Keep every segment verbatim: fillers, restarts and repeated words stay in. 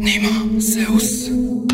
نیما زئوس.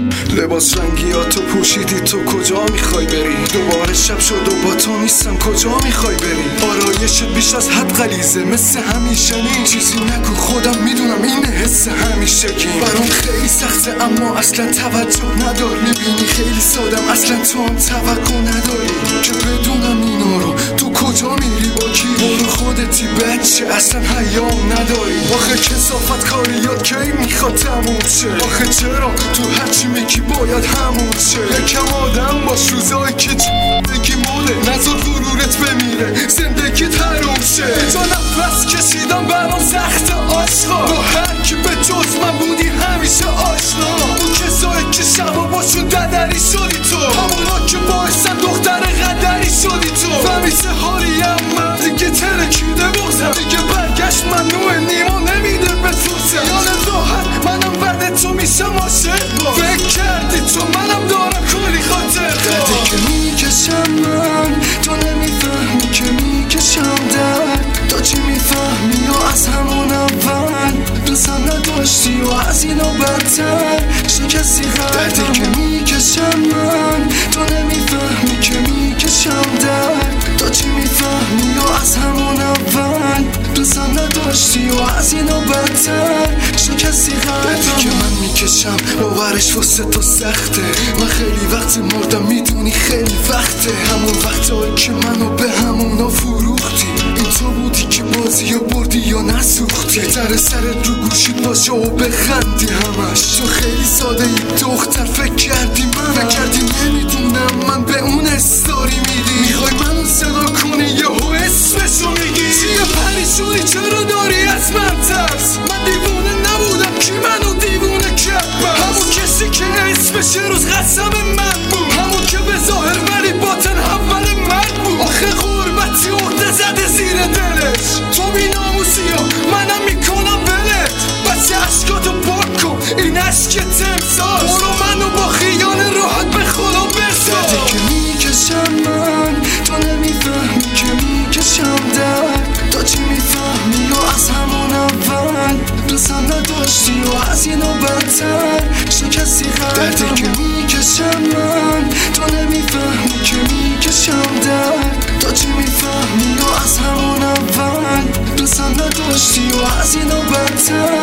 لباس رنگیاتو پوشیدی، تو کجا میخوای بری؟ دوباره شب شد و با تو نیستم، کجا میخوای بری؟ آرایشت بیش از حد غلیظه مثل همیشه نی. چیزی نگو خودم میدونم این حس همیشگی برام خیلی سخته، اما اصلا توجه ندار. میبینی خیلی سادم، اصلا تو هم توقع نداری که بدونم اینا رو. تو کجا میری با کی؟ برو خودتی بچه، اصلا حیام نداری. آخه کثافت کاریات کی میخواد تموم شه؟ آخه چرا تو هرچی میگی باید همون شه؟ یکم آدم باش، روزایی که زندگی موله، نذار غرورت بمیره، زندگیت حروم شه. به جا نفس کشیدم برام سخت آشقا، با هر کی به جز من بودی همیشه آشنا. اون کسایی که شبا باشون ددری شدی تو، همونا که باعثن دختر قدری شدی تو. فهمیسه هاریم من دیگه ترکیده بازم، دیگه برگشت ممنوع، نیما نمیده بسوزم. یاد راحت منم بعد تو میشم عاشق، فکر کردی تو منم دارم کلی خاطر. دردی که میکشم من تو نمیفهمی که میکشم درد. تو چی میفهمی یا از همون اول دوستم نداشتی و از اینو بدتر شکستی قلبم. دردی که میکشم من تو نمیفهمی که میکشم درد. تو چی میفهمی یا از همون اول دوستم نداشتی و از اینو بدتر شکستی قلبم. دردی که من میکشم باورش واسه تو سخته، من خیلی وقت مردم میدونی خیلی وقته. همون وقتایی که منو به همونا فروختی، این تو بودی که بازی یا بردی یا نسوختی. بهتره سرت رو گوشید باشه و بخندی همش. تو خیلی ساده ای دختر، فکر کردی من فکر کردی نمیدونم من به اون استاری میدی. میخوای منو صدا کنی یهو اسمشو میگی؟ چیه پریشونی چرا داری از من ترس؟ من دیوونه نبودم کی منو دیوونه کرد؟ همون کسی که اسمش روز قسم من بود، همون که به ظاهر ولی باطن اول من بود. آخه غربتی عقده زده زیر دلش، تو بی ناموسی ها منم میکنم ولت. بچه عشقاتو پاک کن، این عشق تمثال، برو منو با خیال راحت به خدا برسال. دردی که میکشم من تو نمیفهمی که میکشم درد. تو چی میفهمی یا از همون اول دوستم نداشتی و از اینو بدتر شکستی قلبم. دردی که میکشم من تو نمیفهمی که میکشم درد. تو چی میفهمی یا از همون اول دوستم نداشتی و از اینو بدتر